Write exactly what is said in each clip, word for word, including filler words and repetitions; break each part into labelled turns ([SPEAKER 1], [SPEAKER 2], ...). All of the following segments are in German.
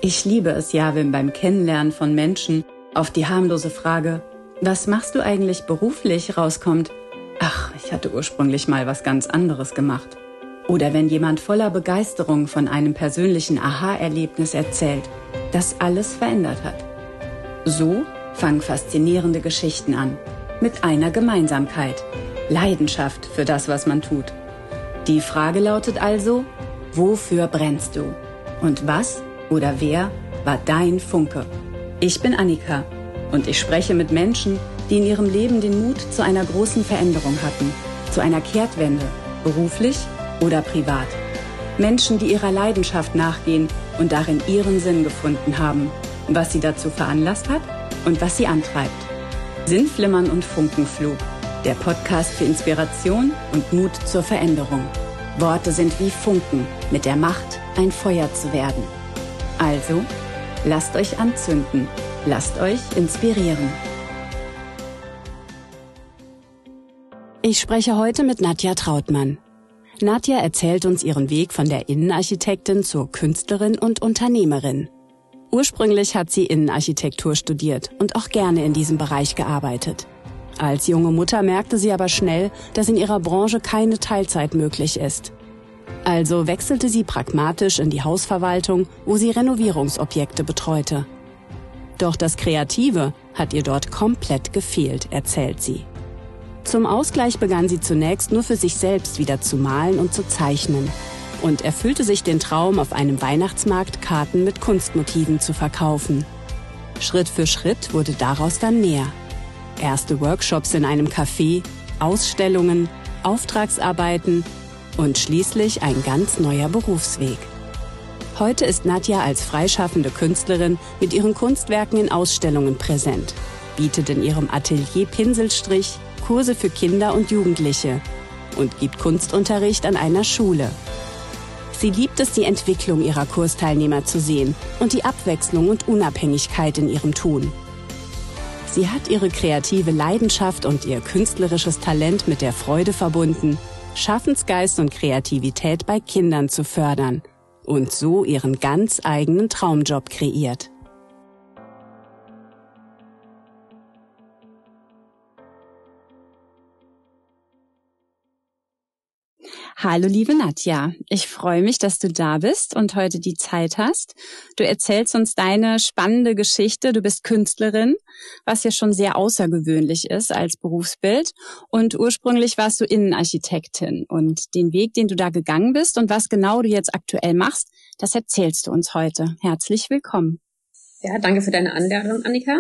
[SPEAKER 1] Ich liebe es ja, wenn beim Kennenlernen von Menschen auf die harmlose Frage, was machst du eigentlich beruflich, rauskommt, ach, ich hatte ursprünglich mal was ganz anderes gemacht. Oder wenn jemand voller Begeisterung von einem persönlichen Aha-Erlebnis erzählt, das alles verändert hat. So fangen faszinierende Geschichten an, mit einer Gemeinsamkeit, Leidenschaft für das, was man tut. Die Frage lautet also, wofür brennst du? Und was oder wer war dein Funke? Ich bin Annika und ich spreche mit Menschen, die in ihrem Leben den Mut zu einer großen Veränderung hatten, zu einer Kehrtwende, beruflich oder privat. Menschen, die ihrer Leidenschaft nachgehen und darin ihren Sinn gefunden haben, was sie dazu veranlasst hat und was sie antreibt. Sinnflimmern und Funkenflug, der Podcast für Inspiration und Mut zur Veränderung. Worte sind wie Funken mit der Macht, ein Feuer zu werden. Also, lasst euch anzünden, lasst euch inspirieren. Ich spreche heute mit Nadja Trautmann. Nadja erzählt uns ihren Weg von der Innenarchitektin zur Künstlerin und Unternehmerin. Ursprünglich hat sie Innenarchitektur studiert und auch gerne in diesem Bereich gearbeitet. Als junge Mutter merkte sie aber schnell, dass in ihrer Branche keine Teilzeit möglich ist. Also wechselte sie pragmatisch in die Hausverwaltung, wo sie Renovierungsobjekte betreute. Doch das Kreative hat ihr dort komplett gefehlt, erzählt sie. Zum Ausgleich begann sie zunächst nur für sich selbst wieder zu malen und zu zeichnen und erfüllte sich den Traum, auf einem Weihnachtsmarkt Karten mit Kunstmotiven zu verkaufen. Schritt für Schritt wurde daraus dann mehr. Erste Workshops in einem Café, Ausstellungen, Auftragsarbeiten und schließlich ein ganz neuer Berufsweg. Heute ist Nadja als freischaffende Künstlerin mit ihren Kunstwerken in Ausstellungen präsent, bietet in ihrem Atelier Pinselstrich, Kurse für Kinder und Jugendliche und gibt Kunstunterricht an einer Schule. Sie liebt es, die Entwicklung ihrer Kursteilnehmer zu sehen und die Abwechslung und Unabhängigkeit in ihrem Tun. Sie hat ihre kreative Leidenschaft und ihr künstlerisches Talent mit der Freude verbunden, Schaffensgeist und Kreativität bei Kindern zu fördern und so ihren ganz eigenen Traumjob kreiert. Hallo liebe Nadja, ich freue mich, dass du da bist und heute die Zeit hast. Du erzählst uns deine spannende Geschichte. Du bist Künstlerin, was ja schon sehr außergewöhnlich ist als Berufsbild. Und ursprünglich warst du Innenarchitektin. Und den Weg, den du da gegangen bist und was genau du jetzt aktuell machst, das erzählst du uns heute. Herzlich willkommen.
[SPEAKER 2] Ja, danke für deine Einladung, Annika.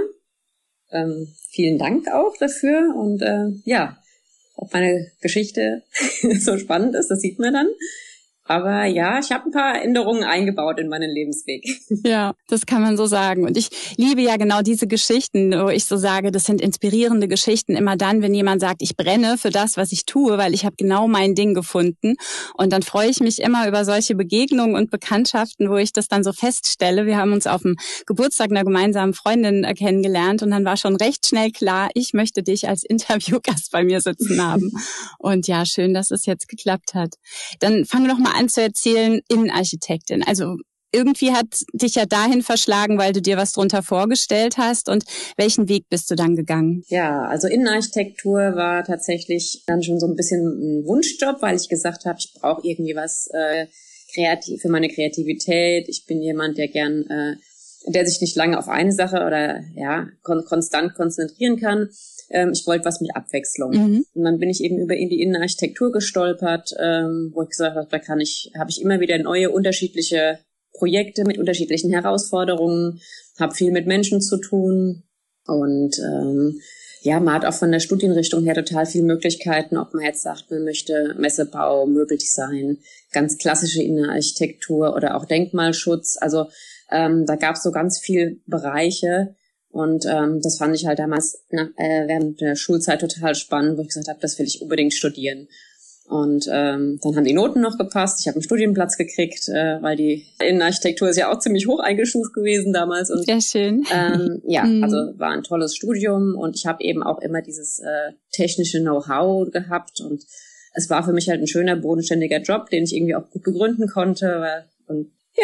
[SPEAKER 2] Ähm, vielen Dank auch dafür und äh, ja, ob meine Geschichte so spannend ist, das sieht man dann. Aber ja, ich habe ein paar Änderungen eingebaut in meinen Lebensweg.
[SPEAKER 1] Ja, das kann man so sagen. Und ich liebe ja genau diese Geschichten, wo ich so sage, das sind inspirierende Geschichten. Immer dann, wenn jemand sagt, ich brenne für das, was ich tue, weil ich habe genau mein Ding gefunden. Und dann freue ich mich immer über solche Begegnungen und Bekanntschaften, wo ich das dann so feststelle. Wir haben uns auf dem Geburtstag einer gemeinsamen Freundin kennengelernt und dann war schon recht schnell klar, ich möchte dich als Interviewgast bei mir sitzen haben. Und ja, schön, dass es jetzt geklappt hat. Dann fangen wir doch mal an zu erzählen, Innenarchitektin. Also irgendwie hat dich ja dahin verschlagen, weil du dir was drunter vorgestellt hast. Und welchen Weg bist du dann gegangen?
[SPEAKER 2] Ja, also Innenarchitektur war tatsächlich dann schon so ein bisschen ein Wunschjob, weil ich gesagt habe, ich brauche irgendwie was äh, kreativ für meine Kreativität. Ich bin jemand, der gern, äh, der sich nicht lange auf eine Sache oder ja kon- konstant konzentrieren kann. Ich wollte was mit Abwechslung. Mhm. Und dann bin ich eben über in die Innenarchitektur gestolpert, ähm, wo ich gesagt habe, da kann ich, habe ich immer wieder neue, unterschiedliche Projekte mit unterschiedlichen Herausforderungen, habe viel mit Menschen zu tun und ähm, ja, man hat auch von der Studienrichtung her total viele Möglichkeiten, ob man jetzt sagt, man möchte Messebau, Möbeldesign, ganz klassische Innenarchitektur oder auch Denkmalschutz. Also ähm, da gab es so ganz viele Bereiche. Und ähm, das fand ich halt damals nach, äh, während der Schulzeit total spannend, wo ich gesagt habe, das will ich unbedingt studieren. Und ähm, dann haben die Noten noch gepasst. Ich habe einen Studienplatz gekriegt, äh, weil die Innenarchitektur ist ja auch ziemlich hoch eingestuft gewesen damals. Und,
[SPEAKER 1] sehr schön.
[SPEAKER 2] Ähm, ja, mhm. also war ein tolles Studium und ich habe eben auch immer dieses äh, technische Know-how gehabt. Und es war für mich halt ein schöner, bodenständiger Job, den ich irgendwie auch gut begründen konnte. Und ja,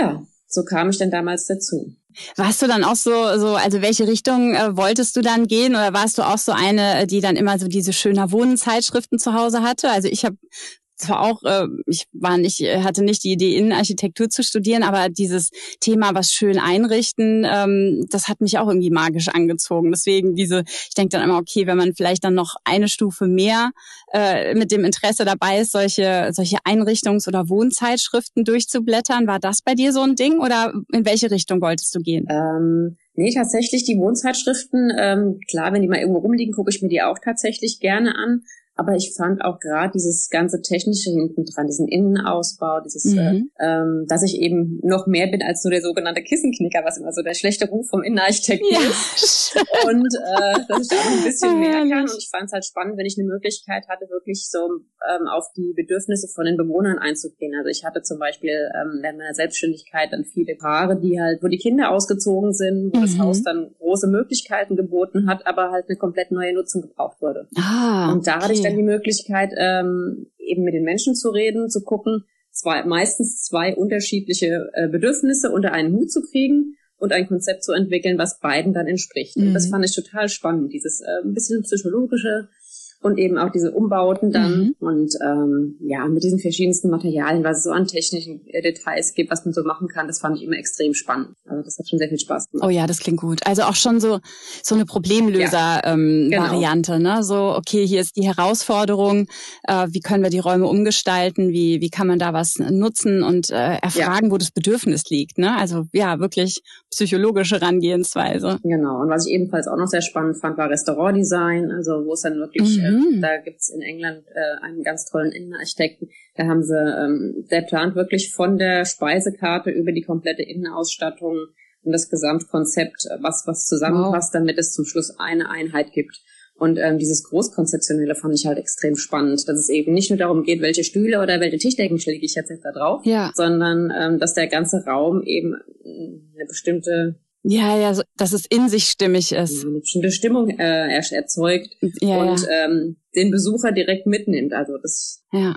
[SPEAKER 2] so kam ich dann damals dazu.
[SPEAKER 1] Warst du dann auch so, so also welche Richtung äh, wolltest du dann gehen oder warst du auch so eine, die dann immer so diese schöner Wohnen-Zeitschriften zu Hause hatte? Also ich habe zwar auch, äh, ich war nicht, hatte nicht die Idee, Innenarchitektur zu studieren, aber dieses Thema, was schön einrichten, ähm, das hat mich auch irgendwie magisch angezogen. Deswegen diese, ich denke dann immer, okay, wenn man vielleicht dann noch eine Stufe mehr äh, mit dem Interesse dabei ist, solche solche Einrichtungs- oder Wohnzeitschriften durchzublättern, war das bei dir so ein Ding oder in welche Richtung wolltest du gehen?
[SPEAKER 2] Ähm, nee, tatsächlich die Wohnzeitschriften, ähm, klar, wenn die mal irgendwo rumliegen, gucke ich mir die auch tatsächlich gerne an. Aber ich fand auch gerade dieses ganze Technische hinten dran, diesen Innenausbau, dieses, mhm. äh, ähm, dass ich eben noch mehr bin als nur der sogenannte Kissenknicker, was immer so der schlechte Ruf vom Innenarchitekten ja. ist. Und äh, dass ich da auch ein bisschen oh, mehr kann. Und ich fand es halt spannend, wenn ich eine Möglichkeit hatte, wirklich so ähm, auf die Bedürfnisse von den Bewohnern einzugehen. Also ich hatte zum Beispiel ähm, während meiner Selbstständigkeit dann viele Paare, die halt, wo die Kinder ausgezogen sind, wo mhm. das Haus dann große Möglichkeiten geboten hat, aber halt eine komplett neue Nutzung gebraucht wurde.
[SPEAKER 1] Ah,
[SPEAKER 2] und da
[SPEAKER 1] okay.
[SPEAKER 2] hatte ich dann die Möglichkeit, ähm, eben mit den Menschen zu reden, zu gucken, zwei, meistens zwei unterschiedliche äh, Bedürfnisse unter einen Hut zu kriegen und ein Konzept zu entwickeln, was beiden dann entspricht. Mhm. Und das fand ich total spannend, dieses äh, ein bisschen psychologische und eben auch diese Umbauten dann mhm. und ähm, ja, mit diesen verschiedensten Materialien, was es so an technischen äh, Details gibt, was man so machen kann, das fand ich immer extrem spannend. Also das hat schon sehr viel Spaß gemacht.
[SPEAKER 1] Oh ja, das klingt gut. Also auch schon so so eine Problemlöser-Variante, ja, ähm, genau. ne? So, okay, hier ist die Herausforderung, äh, wie können wir die Räume umgestalten, wie wie kann man da was nutzen und äh, erfragen, ja. wo das Bedürfnis liegt, ne? Also ja, wirklich psychologische Herangehensweise.
[SPEAKER 2] Genau, und was ich ebenfalls auch noch sehr spannend fand, war Restaurantdesign, also wo es dann wirklich mhm. Mhm. Da gibt's in England äh, einen ganz tollen Innenarchitekten. Da haben sie, ähm, der plant wirklich von der Speisekarte über die komplette Innenausstattung und das Gesamtkonzept, was was zusammenpasst, wow. damit es zum Schluss eine Einheit gibt. Und ähm, dieses Großkonzeptionelle fand ich halt extrem spannend, dass es eben nicht nur darum geht, welche Stühle oder welche Tischdecken lege ich jetzt da drauf, ja. sondern ähm, dass der ganze Raum eben eine bestimmte
[SPEAKER 1] Ja, ja, so, dass es in sich stimmig ist.
[SPEAKER 2] Eine bestimmte Stimmung äh, erzeugt
[SPEAKER 1] ja,
[SPEAKER 2] und
[SPEAKER 1] ja.
[SPEAKER 2] Ähm, den Besucher direkt mitnimmt. Also das
[SPEAKER 1] ja.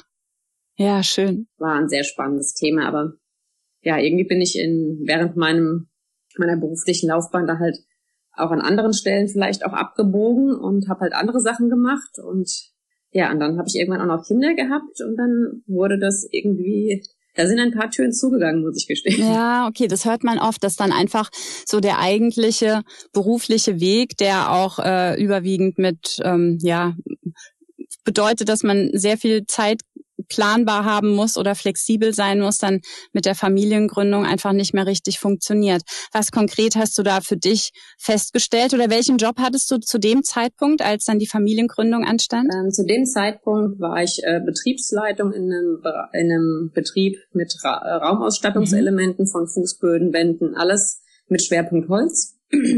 [SPEAKER 1] ja, schön.
[SPEAKER 2] War ein sehr spannendes Thema, aber ja, irgendwie bin ich in während meinem meiner beruflichen Laufbahn da halt auch an anderen Stellen vielleicht auch abgebogen und habe halt andere Sachen gemacht und ja, und dann habe ich irgendwann auch noch Kinder gehabt und dann wurde das irgendwie Da sind ein paar Türen zugegangen, muss ich gestehen.
[SPEAKER 1] Ja, okay, das hört man oft, dass dann einfach so der eigentliche berufliche Weg, der auch äh, überwiegend mit, ähm, ja, bedeutet, dass man sehr viel Zeit planbar haben muss oder flexibel sein muss, dann mit der Familiengründung einfach nicht mehr richtig funktioniert. Was konkret hast du da für dich festgestellt oder welchen Job hattest du zu dem Zeitpunkt, als dann die Familiengründung anstand?
[SPEAKER 2] Ähm, zu dem Zeitpunkt war ich äh, Betriebsleitung in einem, in einem Betrieb mit Ra- Raumausstattungselementen mhm. von Fußböden, Wänden, alles mit Schwerpunkt Holz.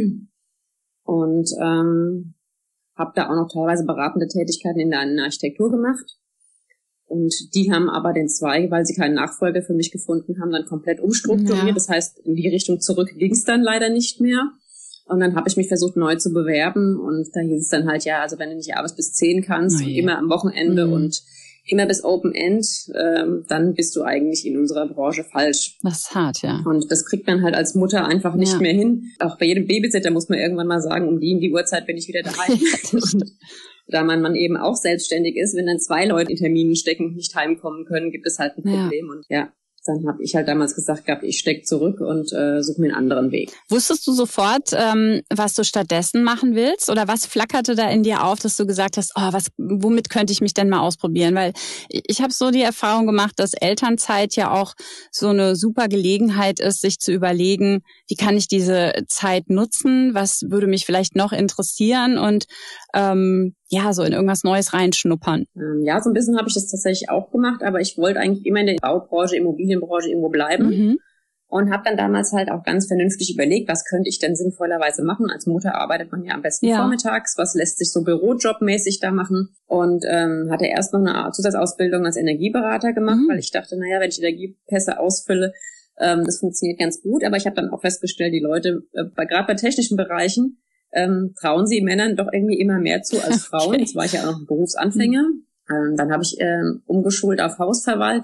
[SPEAKER 2] Und ähm, habe da auch noch teilweise beratende Tätigkeiten in der Architektur gemacht. Und die haben aber den Zweig, weil sie keinen Nachfolger für mich gefunden haben, dann komplett umstrukturiert. Ja. Das heißt, in die Richtung zurück ging es dann leider nicht mehr. Und dann habe ich mich versucht, neu zu bewerben. Und da hieß es dann halt, ja, also wenn du nicht abends bis zehn kannst, oh, und immer am Wochenende mhm. und immer bis Open End, ähm, dann bist du eigentlich in unserer Branche falsch.
[SPEAKER 1] Das ist hart, ja.
[SPEAKER 2] Und das kriegt man halt als Mutter einfach nicht ja. mehr hin. Auch bei jedem Babysitter muss man irgendwann mal sagen, um die, um die Uhrzeit bin ich wieder daheim. Und da man, man eben auch selbstständig ist, wenn dann zwei Leute in Terminen stecken und nicht heimkommen können, gibt es halt ein Problem. Ja. Und ja, dann habe ich halt damals gesagt gehabt, ich stecke zurück und äh, suche mir einen anderen Weg.
[SPEAKER 1] Wusstest du sofort, ähm, was du stattdessen machen willst? Oder was flackerte da in dir auf, dass du gesagt hast, oh, was, womit könnte ich mich denn mal ausprobieren? Weil ich habe so die Erfahrung gemacht, dass Elternzeit ja auch so eine super Gelegenheit ist, sich zu überlegen, wie kann ich diese Zeit nutzen? Was würde mich vielleicht noch interessieren? Und ähm, ja, so in irgendwas Neues reinschnuppern.
[SPEAKER 2] Ja, so ein bisschen habe ich das tatsächlich auch gemacht, aber ich wollte eigentlich immer in der Baubranche, Immobilienbranche irgendwo bleiben mhm. und habe dann damals halt auch ganz vernünftig überlegt, was könnte ich denn sinnvollerweise machen. Als Mutter arbeitet man ja am besten ja. vormittags, was lässt sich so bürojobmäßig da machen und ähm, hatte erst noch eine Zusatzausbildung als Energieberater gemacht, mhm. weil ich dachte, naja, wenn ich Energiepässe ausfülle, ähm, das funktioniert ganz gut, aber ich habe dann auch festgestellt, die Leute, äh, bei, gerade bei technischen Bereichen, Ähm, trauen sie Männern doch irgendwie immer mehr zu als Frauen. Okay. Jetzt war ich ja auch noch ein Berufsanfänger. Ähm, dann habe ich ähm, umgeschult auf Hausverwaltung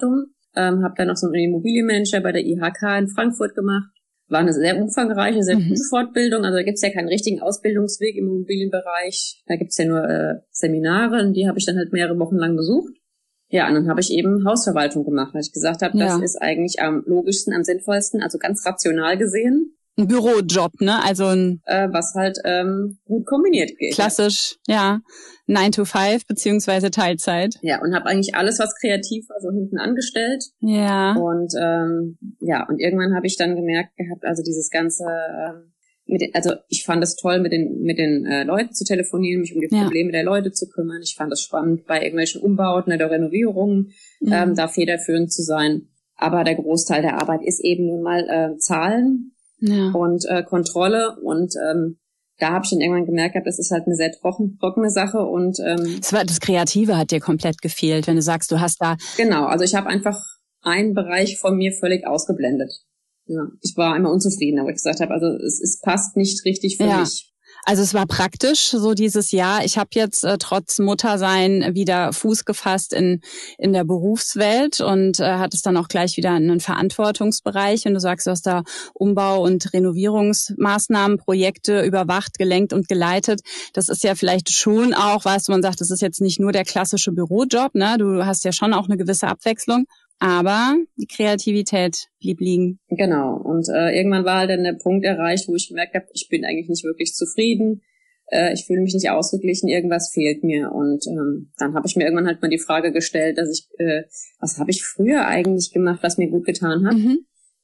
[SPEAKER 2] ähm, habe dann noch so einen Immobilienmanager bei der I H K in Frankfurt gemacht. War eine sehr umfangreiche, sehr gute mhm. Fortbildung. Also da gibt's ja keinen richtigen Ausbildungsweg im Immobilienbereich. Da gibt's ja nur äh, Seminare und die habe ich dann halt mehrere Wochen lang besucht. Ja, und dann habe ich eben Hausverwaltung gemacht, weil ich gesagt habe, das ja. ist eigentlich am logischsten, am sinnvollsten, also ganz rational gesehen.
[SPEAKER 1] Ein Bürojob, ne? Also ein
[SPEAKER 2] äh, was halt ähm, gut kombiniert geht.
[SPEAKER 1] Klassisch, ja. nine to five beziehungsweise Teilzeit.
[SPEAKER 2] Ja, und habe eigentlich alles, was kreativ war, so hinten angestellt.
[SPEAKER 1] Ja.
[SPEAKER 2] Und ähm, ja, und irgendwann habe ich dann gemerkt gehabt, also dieses ganze, ähm, mit den, also ich fand es toll, mit den mit den äh, Leuten zu telefonieren, mich um die ja. Probleme der Leute zu kümmern. Ich fand es spannend, bei irgendwelchen Umbauten oder Renovierungen mhm. ähm, da federführend zu sein. Aber der Großteil der Arbeit ist eben nun mal äh, Zahlen. Ja. Und äh, Kontrolle und ähm, da habe ich dann irgendwann gemerkt, das ist halt eine sehr trocken, trockene Sache und ähm,
[SPEAKER 1] das, war, das Kreative hat dir komplett gefehlt, wenn du sagst, du hast da
[SPEAKER 2] genau, also ich habe einfach einen Bereich von mir völlig ausgeblendet. Ja, ich war immer unzufrieden, aber ich gesagt habe, also es, es passt nicht richtig für
[SPEAKER 1] ja.
[SPEAKER 2] mich.
[SPEAKER 1] Also es war praktisch, so dieses Jahr. Ich habe jetzt äh, trotz Muttersein wieder Fuß gefasst in in der Berufswelt und äh, hat es dann auch gleich wieder einen Verantwortungsbereich. Und du sagst, du hast da Umbau- und Renovierungsmaßnahmen, Projekte überwacht, gelenkt und geleitet. Das ist ja vielleicht schon auch, weißt du, man sagt, das ist jetzt nicht nur der klassische Bürojob, ne? Du hast ja schon auch eine gewisse Abwechslung. Aber die Kreativität blieb liegen.
[SPEAKER 2] Genau. Und äh, irgendwann war halt dann der Punkt erreicht, wo ich gemerkt habe, ich bin eigentlich nicht wirklich zufrieden. Äh, ich fühle mich nicht ausgeglichen, irgendwas fehlt mir. Und ähm, dann habe ich mir irgendwann halt mal die Frage gestellt, dass ich, äh, was habe ich früher eigentlich gemacht, was mir gut getan hat? Mhm.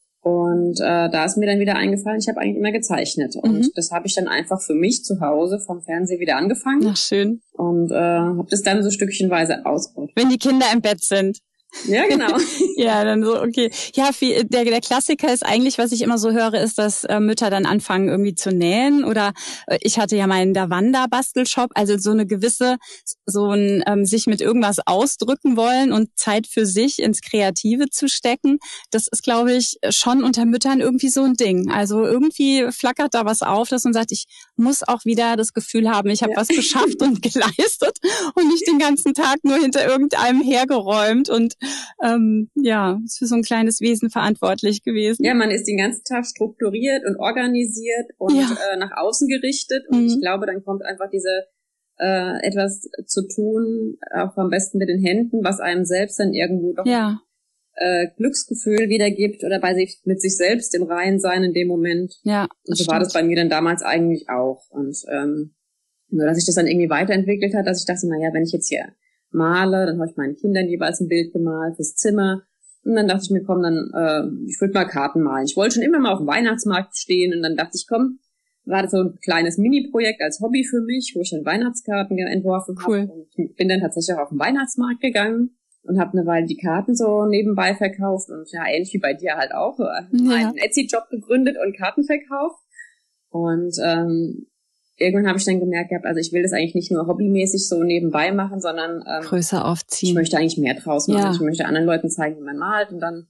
[SPEAKER 2] Und äh, da ist mir dann wieder eingefallen, ich habe eigentlich immer gezeichnet. Und mhm. das habe ich dann einfach für mich zu Hause vom Fernseher wieder angefangen.
[SPEAKER 1] Ach, schön.
[SPEAKER 2] Und äh, habe das dann so stückchenweise ausgebaut.
[SPEAKER 1] Wenn die Kinder im Bett sind.
[SPEAKER 2] Ja, genau.
[SPEAKER 1] Ja, dann so, okay. Ja, viel, der, der Klassiker ist eigentlich, was ich immer so höre, ist, dass äh, Mütter dann anfangen irgendwie zu nähen oder äh, ich hatte ja meinen Davanda-Bastelshop, also so eine gewisse, so ein ähm, sich mit irgendwas ausdrücken wollen und Zeit für sich ins Kreative zu stecken. Das ist, glaube ich, schon unter Müttern irgendwie so ein Ding. Also irgendwie flackert da was auf, dass man sagt, ich muss auch wieder das Gefühl haben, ich habe ja. was geschafft und geleistet und nicht den ganzen Tag nur hinter irgendeinem hergeräumt und ähm, ja, ist für so ein kleines Wesen verantwortlich gewesen.
[SPEAKER 2] Ja, man ist den ganzen Tag strukturiert und organisiert und ja. äh, nach außen gerichtet und mhm. ich glaube, dann kommt einfach diese äh, etwas zu tun, auch am besten mit den Händen, was einem selbst dann irgendwo doch
[SPEAKER 1] ja.
[SPEAKER 2] äh, Glücksgefühl wiedergibt oder bei sich mit sich selbst im Reinen sein in dem Moment.
[SPEAKER 1] Ja,
[SPEAKER 2] und so stimmt. war das bei mir dann damals eigentlich auch und ähm, nur, dass sich das dann irgendwie weiterentwickelt hat, dass ich dachte, na ja, wenn ich jetzt hier male, dann habe ich meinen Kindern jeweils ein Bild gemalt fürs Zimmer und dann dachte ich mir, komm, dann äh, ich würde mal Karten malen. Ich wollte schon immer mal auf dem Weihnachtsmarkt stehen und dann dachte ich, komm, war das so ein kleines Mini-Projekt als Hobby für mich, wo ich dann Weihnachtskarten entworfen
[SPEAKER 1] cool.
[SPEAKER 2] habe und bin dann tatsächlich auch auf den Weihnachtsmarkt gegangen und habe eine Weile die Karten so nebenbei verkauft und ja, ähnlich wie bei dir halt auch, äh, ja. einen Etsy-Job gegründet und Karten verkauft und ähm, irgendwann habe ich dann gemerkt gehabt, also ich will das eigentlich nicht nur hobbymäßig so nebenbei machen, sondern ähm,
[SPEAKER 1] größer aufziehen.
[SPEAKER 2] Ich möchte eigentlich mehr draus machen.
[SPEAKER 1] Ja.
[SPEAKER 2] Ich möchte anderen Leuten zeigen, wie man malt. Und dann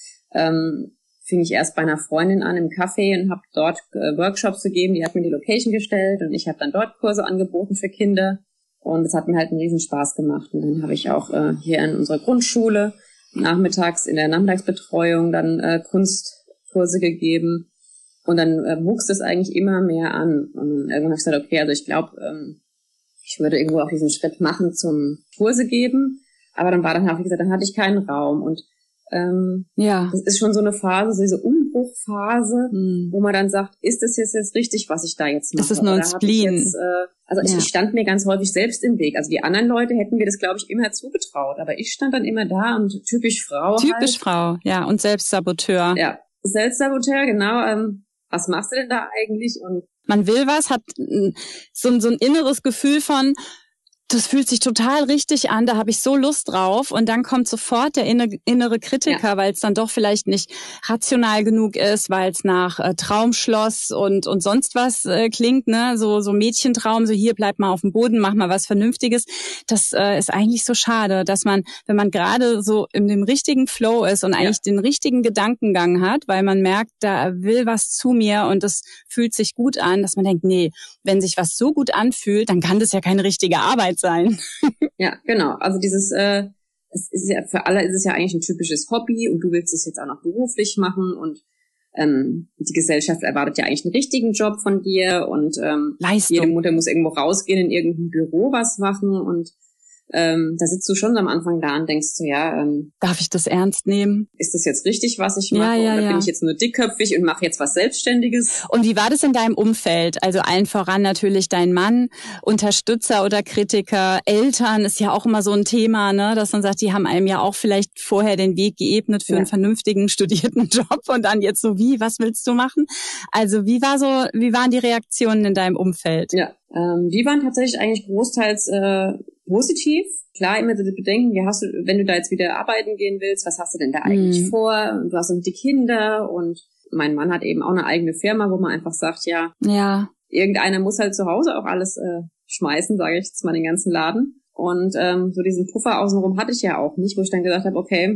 [SPEAKER 2] ähm, fing ich erst bei einer Freundin an im Café und habe dort äh, Workshops gegeben. Die hat mir die Location gestellt und ich habe dann dort Kurse angeboten für Kinder. Und es hat mir halt einen riesen Spaß gemacht. Und dann habe ich auch äh, hier in unserer Grundschule nachmittags in der Nachmittagsbetreuung dann äh, Kunstkurse gegeben. Und dann äh, wuchs es eigentlich immer mehr an. Und irgendwann habe ich gesagt, okay, also ich glaube, ähm, ich würde irgendwo auch diesen Schritt machen zum Kurse geben. Aber dann war dann, habe ich gesagt, dann hatte ich keinen Raum. Und ähm, ja, das ist schon so eine Phase, so diese Umbruchphase, mhm. wo man dann sagt, ist das jetzt, jetzt richtig, was ich da jetzt mache?
[SPEAKER 1] Das ist nur ein Spleen.
[SPEAKER 2] Jetzt, äh, also ja. ich, ich stand mir ganz häufig selbst im Weg. Also die anderen Leute hätten mir das, glaube ich, immer zugetraut. Aber ich stand dann immer da und typisch Frau
[SPEAKER 1] Typisch
[SPEAKER 2] halt.
[SPEAKER 1] Frau, ja. Und Selbstsaboteur.
[SPEAKER 2] Ja, Selbstsaboteur, genau. Ähm, was machst du denn da eigentlich? Und
[SPEAKER 1] man will was, hat so, so ein inneres Gefühl von, das fühlt sich total richtig an, da habe ich so Lust drauf und dann kommt sofort der innere Kritiker, ja. weil es dann doch vielleicht nicht rational genug ist, weil es nach äh, Traumschloss und und sonst was äh, klingt, ne, so so Mädchentraum, so hier bleib mal auf dem Boden, mach mal was Vernünftiges. Das äh, ist eigentlich so schade, dass man, wenn man gerade so in dem richtigen Flow ist und eigentlich ja. den richtigen Gedankengang hat, weil man merkt, da will was zu mir und das fühlt sich gut an, dass man denkt, nee, wenn sich was so gut anfühlt, dann kann das ja keine richtige Arbeit sein.
[SPEAKER 2] Ja, genau. Also dieses, äh, es ist ja, für alle ist es ja eigentlich ein typisches Hobby und du willst es jetzt auch noch beruflich machen und ähm, die Gesellschaft erwartet ja eigentlich einen richtigen Job von dir und ähm, jede Mutter muss irgendwo rausgehen, in irgendein Büro was machen und ähm, da sitzt du schon am Anfang da und denkst du, ja, ähm,
[SPEAKER 1] darf ich das ernst nehmen?
[SPEAKER 2] Ist das jetzt richtig, was ich mache?
[SPEAKER 1] Ja, ja,
[SPEAKER 2] oder
[SPEAKER 1] ja.
[SPEAKER 2] bin ich jetzt nur dickköpfig und mache jetzt was Selbstständiges?
[SPEAKER 1] Und wie war das in deinem Umfeld? Also allen voran natürlich dein Mann, Unterstützer oder Kritiker, Eltern ist ja auch immer so ein Thema, ne, dass man sagt, die haben einem ja auch vielleicht vorher den Weg geebnet für ja. einen vernünftigen, studierten Job und dann jetzt so, wie, was willst du machen? Also wie war so, wie waren die Reaktionen in deinem Umfeld?
[SPEAKER 2] Ja, ähm, die waren tatsächlich eigentlich großteils äh, positiv. Klar, immer so das Bedenken, wie hast du, wenn du da jetzt wieder arbeiten gehen willst, was hast du denn da eigentlich mm. vor? Und du hast noch die Kinder und mein Mann hat eben auch eine eigene Firma, wo man einfach sagt, ja,
[SPEAKER 1] ja.
[SPEAKER 2] irgendeiner muss halt zu Hause auch alles äh, schmeißen, sage ich jetzt mal, den ganzen Laden. Und ähm, so diesen Puffer außenrum hatte ich ja auch nicht, wo ich dann gesagt habe, okay,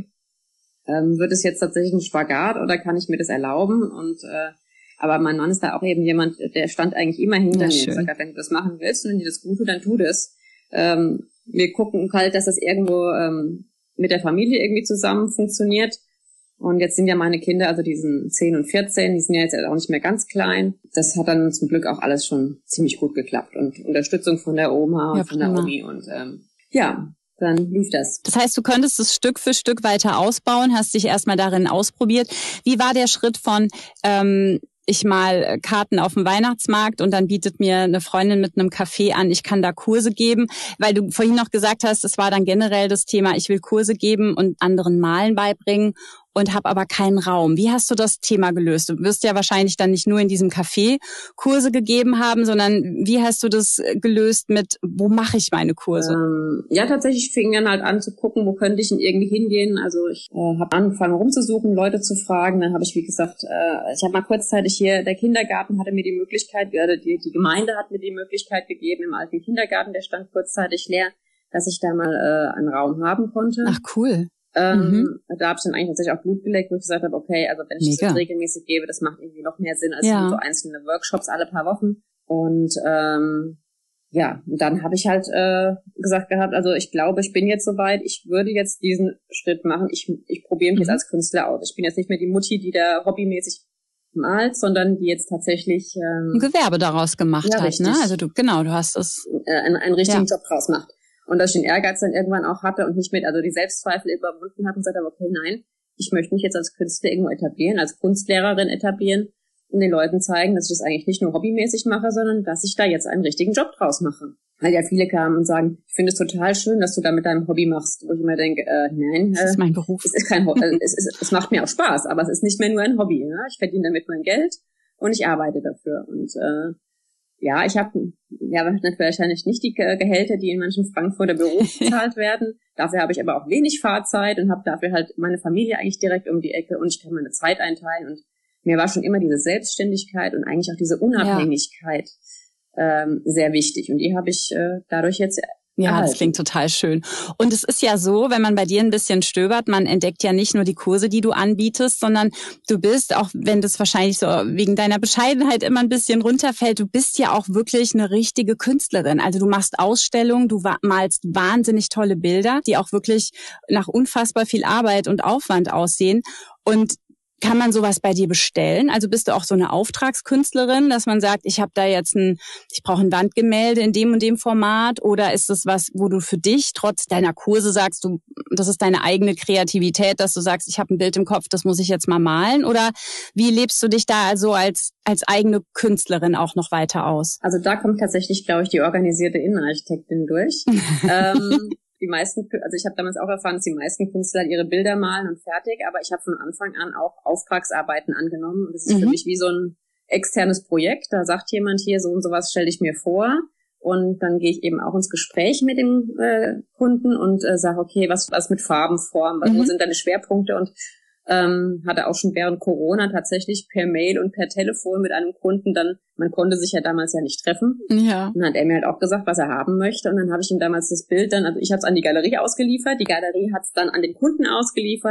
[SPEAKER 2] ähm, wird es jetzt tatsächlich ein Spagat oder kann ich mir das erlauben? Und äh, aber mein Mann ist da auch eben jemand, der stand eigentlich immer hinter
[SPEAKER 1] ja,
[SPEAKER 2] mir
[SPEAKER 1] schön.
[SPEAKER 2] und gesagt hat, wenn du das machen willst und wenn dir das gut tut, dann tu das. Ähm, wir gucken halt, dass das irgendwo ähm, mit der Familie irgendwie zusammen funktioniert. Und jetzt sind ja meine Kinder, also die sind zehn und vierzehn, die sind ja jetzt auch nicht mehr ganz klein. Das hat dann zum Glück auch alles schon ziemlich gut geklappt. Und Unterstützung von der Oma und
[SPEAKER 1] ja,
[SPEAKER 2] von der Omi. Und ähm, ja, dann lief das.
[SPEAKER 1] Das heißt, du könntest es Stück für Stück weiter ausbauen, hast dich erstmal darin ausprobiert. Wie war der Schritt von... Ähm ich mal Karten auf dem Weihnachtsmarkt und dann bietet mir eine Freundin mit einem Café an, ich kann da Kurse geben, weil du vorhin noch gesagt hast, es war dann generell das Thema, ich will Kurse geben und anderen Malen beibringen und habe aber keinen Raum. Wie hast du das Thema gelöst? Du wirst ja wahrscheinlich dann nicht nur in diesem Café Kurse gegeben haben, sondern wie hast du das gelöst mit, wo mache ich meine Kurse?
[SPEAKER 2] Ähm, ja, tatsächlich fing dann halt an zu gucken, wo könnte ich denn irgendwie hingehen. Also ich äh, habe angefangen rumzusuchen, Leute zu fragen. Dann habe ich, wie gesagt, äh, ich habe mal kurzzeitig hier, der Kindergarten hatte mir die Möglichkeit, oder die, die Gemeinde hat mir die Möglichkeit gegeben, im alten Kindergarten, der stand kurzzeitig leer, dass ich da mal äh, einen Raum haben konnte.
[SPEAKER 1] Ach, cool.
[SPEAKER 2] Ähm,
[SPEAKER 1] mhm.
[SPEAKER 2] Da habe ich dann eigentlich tatsächlich auch Blut geleckt, wo ich gesagt habe, okay, also wenn ich
[SPEAKER 1] Mega.
[SPEAKER 2] das jetzt regelmäßig gebe, das macht irgendwie noch mehr Sinn als
[SPEAKER 1] ja.
[SPEAKER 2] so einzelne Workshops alle paar Wochen. Und ähm, ja, und dann habe ich halt äh, gesagt gehabt, also ich glaube, ich bin jetzt soweit, ich würde jetzt diesen Schritt machen. Ich, ich probiere mich mhm. jetzt als Künstler aus. Ich bin jetzt nicht mehr die Mutti, die da hobbymäßig malt, sondern die jetzt tatsächlich ähm,
[SPEAKER 1] ein Gewerbe daraus gemacht
[SPEAKER 2] ja,
[SPEAKER 1] hat,
[SPEAKER 2] richtig.
[SPEAKER 1] ne? Also du genau, du hast es
[SPEAKER 2] äh, einen, einen richtigen
[SPEAKER 1] ja.
[SPEAKER 2] Job draus macht. Und dass ich den Ehrgeiz dann irgendwann auch hatte und nicht mit, also die Selbstzweifel überwunden habe und gesagt habe, okay, nein, ich möchte mich jetzt als Künstler irgendwo etablieren, als Kunstlehrerin etablieren und den Leuten zeigen, dass ich das eigentlich nicht nur hobbymäßig mache, sondern dass ich da jetzt einen richtigen Job draus mache. Weil ja viele kamen und sagen, ich finde es total schön, dass du da mit deinem Hobby machst. Wo ich immer denke, äh, nein.
[SPEAKER 1] Das äh, ist mein Beruf.
[SPEAKER 2] Es ist kein Hobby, äh, es, ist, es macht mir auch Spaß, aber es ist nicht mehr nur ein Hobby. Ne? Ich verdiene damit mein Geld und ich arbeite dafür. Und äh, ja, ich habe ja wahrscheinlich nicht die Gehälter, die in manchen Frankfurter Büros bezahlt werden. Dafür habe ich aber auch wenig Fahrzeit und habe dafür halt meine Familie eigentlich direkt um die Ecke und ich kann meine Zeit einteilen. Und mir war schon immer diese Selbstständigkeit und eigentlich auch diese Unabhängigkeit ja. ähm, sehr wichtig. Und die habe ich äh, dadurch jetzt
[SPEAKER 1] Ja,
[SPEAKER 2] erhalten.
[SPEAKER 1] Das klingt total schön. Und es ist ja so, wenn man bei dir ein bisschen stöbert, man entdeckt ja nicht nur die Kurse, die du anbietest, sondern du bist, auch wenn das wahrscheinlich so wegen deiner Bescheidenheit immer ein bisschen runterfällt, du bist ja auch wirklich eine richtige Künstlerin. Also du machst Ausstellungen, du malst wahnsinnig tolle Bilder, die auch wirklich nach unfassbar viel Arbeit und Aufwand aussehen. Und kann man sowas bei dir bestellen? Also bist du auch so eine Auftragskünstlerin, dass man sagt, ich habe da jetzt ein, ich brauche ein Wandgemälde in dem und dem Format? Oder ist das was, wo du für dich trotz deiner Kurse sagst, du, das ist deine eigene Kreativität, dass du sagst, ich habe ein Bild im Kopf, das muss ich jetzt mal malen? Oder wie lebst du dich da also als als eigene Künstlerin auch noch weiter aus?
[SPEAKER 2] Also da kommt tatsächlich, glaube ich, die organisierte Innenarchitektin durch. ähm, Die meisten, also ich habe damals auch erfahren, dass die meisten Künstler ihre Bilder malen und fertig, aber ich habe von Anfang an auch Auftragsarbeiten angenommen. Und das ist mhm. für mich wie so ein externes Projekt. Da sagt jemand hier, so und sowas stelle ich mir vor. Und dann gehe ich eben auch ins Gespräch mit dem äh, Kunden und äh, sage, okay, was was mit Farben, Formen, mhm. wo sind deine Schwerpunkte? Und ähm, hatte auch schon während Corona tatsächlich per Mail und per Telefon mit einem Kunden dann, man konnte sich ja damals ja nicht treffen.
[SPEAKER 1] Ja.
[SPEAKER 2] Und dann hat er mir halt auch gesagt, was er haben möchte. Und dann habe ich ihm damals das Bild dann, also ich habe es an die Galerie ausgeliefert, die Galerie hat es dann an den Kunden ausgeliefert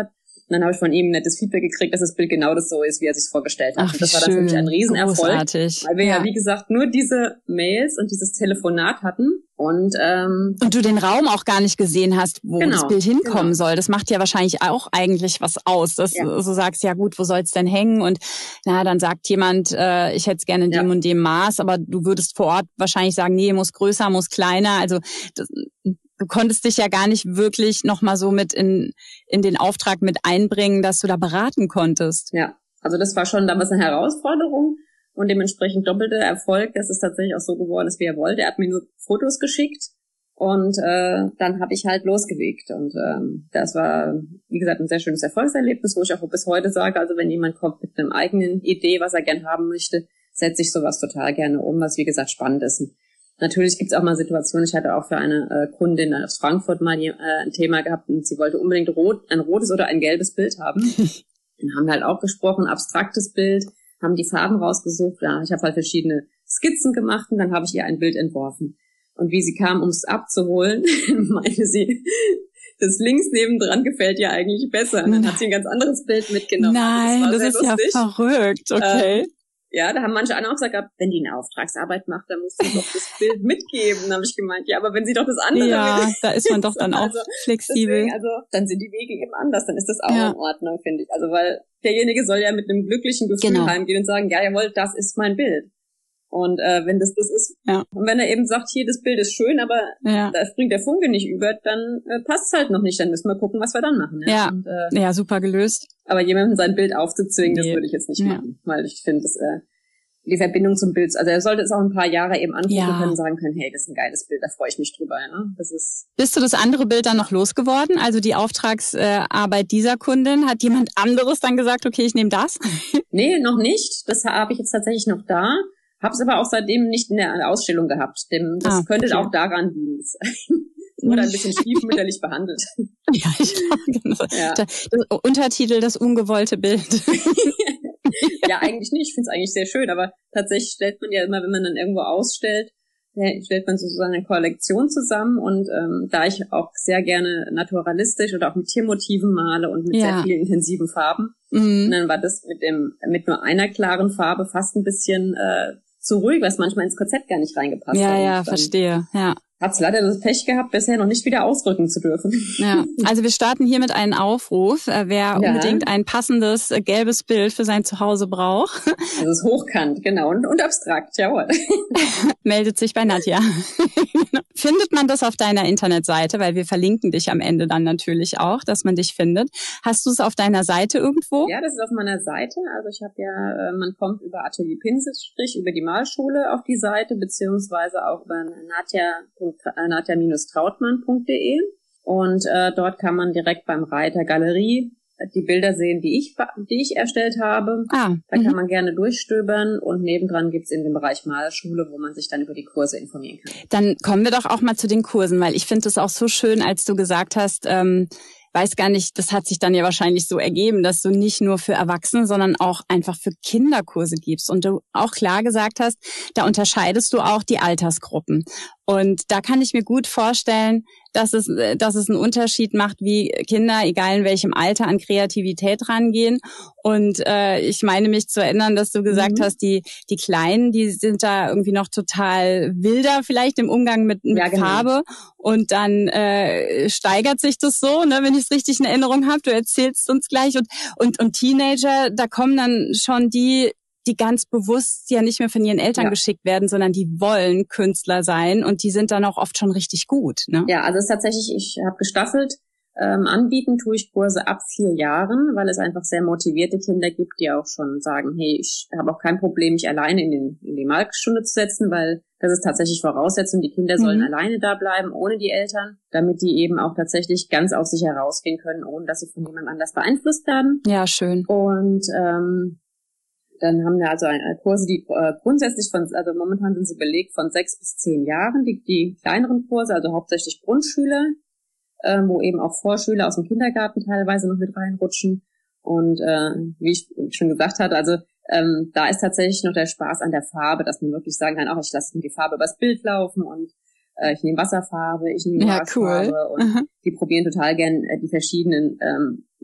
[SPEAKER 2] Und dann habe ich von ihm ein nettes Feedback gekriegt, dass das Bild genau das so ist, wie er sich vorgestellt hat.
[SPEAKER 1] Ach,
[SPEAKER 2] und das war
[SPEAKER 1] schön.
[SPEAKER 2] dann für mich ein Riesenerfolg,
[SPEAKER 1] Großartig.
[SPEAKER 2] weil wir ja.
[SPEAKER 1] ja,
[SPEAKER 2] wie gesagt, nur diese Mails und dieses Telefonat hatten. Und ähm,
[SPEAKER 1] und du den Raum auch gar nicht gesehen hast, wo
[SPEAKER 2] genau,
[SPEAKER 1] das Bild hinkommen
[SPEAKER 2] genau.
[SPEAKER 1] soll. Das macht ja wahrscheinlich auch eigentlich was aus, dass ja. du so sagst, ja gut, wo soll es denn hängen? Und na, dann sagt jemand, äh, ich hätte es gerne in dem ja. und dem Maß, aber du würdest vor Ort wahrscheinlich sagen, nee, muss größer, muss kleiner. Also das, du konntest dich ja gar nicht wirklich nochmal so mit in in den Auftrag mit einbringen, dass du da beraten konntest.
[SPEAKER 2] Ja, also das war schon damals eine Herausforderung und dementsprechend doppelter Erfolg. Das ist tatsächlich auch so geworden, wie er wollte. Er hat mir nur Fotos geschickt und äh, dann habe ich halt losgelegt. Und ähm, das war, wie gesagt, ein sehr schönes Erfolgserlebnis, wo ich auch bis heute sage, also wenn jemand kommt mit einer eigenen Idee, was er gern haben möchte, setze ich sowas total gerne um, was wie gesagt spannend ist. Natürlich gibt's auch mal Situationen, ich hatte auch für eine äh, Kundin aus Frankfurt mal äh, ein Thema gehabt und sie wollte unbedingt rot, ein rotes oder ein gelbes Bild haben. Dann haben wir halt auch gesprochen, abstraktes Bild, haben die Farben rausgesucht. Ja, ich habe halt verschiedene Skizzen gemacht und dann habe ich ihr ein Bild entworfen. Und wie sie kam, um es abzuholen, meinte sie, das links nebendran gefällt ihr eigentlich besser. Und dann hat sie ein ganz anderes Bild mitgenommen.
[SPEAKER 1] Nein, das, das ist lustig. Ja verrückt, okay. Ähm,
[SPEAKER 2] Ja, da haben manche andere auch gesagt, wenn die eine Auftragsarbeit macht, dann muss sie doch das Bild mitgeben. Dann habe ich gemeint, ja, aber wenn sie doch das andere
[SPEAKER 1] Ja,
[SPEAKER 2] mit
[SPEAKER 1] da ist man doch dann auch
[SPEAKER 2] also,
[SPEAKER 1] flexibel.
[SPEAKER 2] Deswegen, also dann sind die Wege eben anders, dann ist das auch
[SPEAKER 1] ja.
[SPEAKER 2] in Ordnung, finde ich. Also weil derjenige soll ja mit einem glücklichen Gefühl
[SPEAKER 1] genau.
[SPEAKER 2] heimgehen und sagen, ja, jawohl, das ist mein Bild. Und äh, wenn das das ist,
[SPEAKER 1] ja.
[SPEAKER 2] und wenn er eben sagt, hier, das Bild ist schön, aber
[SPEAKER 1] ja.
[SPEAKER 2] da springt der Funke nicht über, dann äh, passt es halt noch nicht. Dann müssen wir gucken, was wir dann machen.
[SPEAKER 1] Ja,
[SPEAKER 2] ja,
[SPEAKER 1] ja.
[SPEAKER 2] Und, äh,
[SPEAKER 1] ja super gelöst.
[SPEAKER 2] Aber jemandem sein Bild aufzuzwingen, nee. das würde ich jetzt nicht
[SPEAKER 1] ja.
[SPEAKER 2] machen, weil ich finde, das äh, die Verbindung zum Bild, also er sollte es auch ein paar Jahre eben angucken
[SPEAKER 1] ja.
[SPEAKER 2] können, sagen können, hey, das ist ein geiles Bild, da freue ich mich drüber. Ja? Das ist.
[SPEAKER 1] Bist du das andere Bild dann noch losgeworden? Also die Auftragsarbeit dieser Kundin, hat jemand anderes dann gesagt, okay, ich nehme das?
[SPEAKER 2] Nee, noch nicht. Das habe ich jetzt tatsächlich noch da. Habe es aber auch seitdem nicht in der Ausstellung gehabt. Denn das ah, könnte okay. auch daran liegen. Es wurde ein bisschen stiefmütterlich behandelt.
[SPEAKER 1] Ja, ich glaube, genau. Ja. Das Untertitel, das ungewollte Bild.
[SPEAKER 2] Ja, eigentlich nicht. Ich finde es eigentlich sehr schön, aber tatsächlich stellt man ja immer, wenn man dann irgendwo ausstellt, stellt man sozusagen eine Kollektion zusammen und ähm, da ich auch sehr gerne naturalistisch oder auch mit Tiermotiven male und mit ja. sehr vielen intensiven Farben, mhm. und dann war das mit dem mit nur einer klaren Farbe fast ein bisschen äh, zu ruhig, was manchmal ins Konzept gar nicht reingepasst
[SPEAKER 1] ja,
[SPEAKER 2] hat.
[SPEAKER 1] Ja, ja, verstehe, ja.
[SPEAKER 2] Hat's leider das Pech gehabt, bisher noch nicht wieder ausrücken zu dürfen.
[SPEAKER 1] Ja, also wir starten hiermit einen Aufruf, wer ja. unbedingt ein passendes äh, gelbes Bild für sein Zuhause braucht.
[SPEAKER 2] Also es ist hochkant, genau, und, und abstrakt, jawohl.
[SPEAKER 1] Meldet sich bei Nadja. Findet man das auf deiner Internetseite, weil wir verlinken dich am Ende dann natürlich auch, dass man dich findet. Hast du es auf deiner Seite irgendwo?
[SPEAKER 2] Ja, das ist auf meiner Seite. Also ich habe ja, man kommt über Atelier Pinselstrich, über die Malschule auf die Seite, beziehungsweise auch über Nadja nadja trautmann punkt de und äh, dort kann man direkt beim Reiter Galerie die Bilder sehen, die ich die ich erstellt habe.
[SPEAKER 1] Ah,
[SPEAKER 2] da kann man gerne durchstöbern und nebendran gibt's in dem Bereich Malschule, wo man sich dann über die Kurse informieren kann.
[SPEAKER 1] Dann kommen wir doch auch mal zu den Kursen, weil ich finde es auch so schön, als du gesagt hast, ähm, weiß gar nicht, das hat sich dann ja wahrscheinlich so ergeben, dass du nicht nur für Erwachsene, sondern auch einfach für Kinderkurse gibst und du auch klar gesagt hast, da unterscheidest du auch die Altersgruppen. Und da kann ich mir gut vorstellen, dass es, dass es einen Unterschied macht, wie Kinder, egal in welchem Alter, an Kreativität rangehen. Und äh, ich meine mich zu erinnern, dass du gesagt mhm. hast, die die Kleinen, die sind da irgendwie noch total wilder vielleicht im Umgang mit, mit
[SPEAKER 2] ja, genau.
[SPEAKER 1] Farbe. Und dann äh, steigert sich das so, ne, wenn ich es richtig in Erinnerung habe. Du erzählst uns gleich. Und und und Teenager, da kommen dann schon die die ganz bewusst ja nicht mehr von ihren Eltern ja. geschickt werden, sondern die wollen Künstler sein und die sind dann auch oft schon richtig gut. Ne?
[SPEAKER 2] Ja, also es ist tatsächlich, ich habe gestaffelt, ähm, anbieten tue ich Kurse ab vier Jahren, weil es einfach sehr motivierte Kinder gibt, die auch schon sagen, hey, ich habe auch kein Problem, mich alleine in, den, in die Malstunde zu setzen, weil das ist tatsächlich Voraussetzung, die Kinder sollen mhm. alleine da bleiben, ohne die Eltern, damit die eben auch tatsächlich ganz aus sich herausgehen können, ohne dass sie von jemand anders beeinflusst werden.
[SPEAKER 1] Ja, schön.
[SPEAKER 2] Und ähm, dann haben wir also ein, ein Kurse, die äh, grundsätzlich von, also momentan sind sie belegt von sechs bis zehn Jahren, die, die kleineren Kurse, also hauptsächlich Grundschüler, äh, wo eben auch Vorschüler aus dem Kindergarten teilweise noch mit reinrutschen. Und äh, wie ich schon gesagt hatte, also ähm, da ist tatsächlich noch der Spaß an der Farbe, dass man wirklich sagen kann, auch ich lasse die Farbe übers Bild laufen und äh, ich nehme Wasserfarbe, ich nehme
[SPEAKER 1] ja,
[SPEAKER 2] Waschfarbe
[SPEAKER 1] cool.
[SPEAKER 2] und Aha. die probieren total gern äh, die verschiedenen ähm,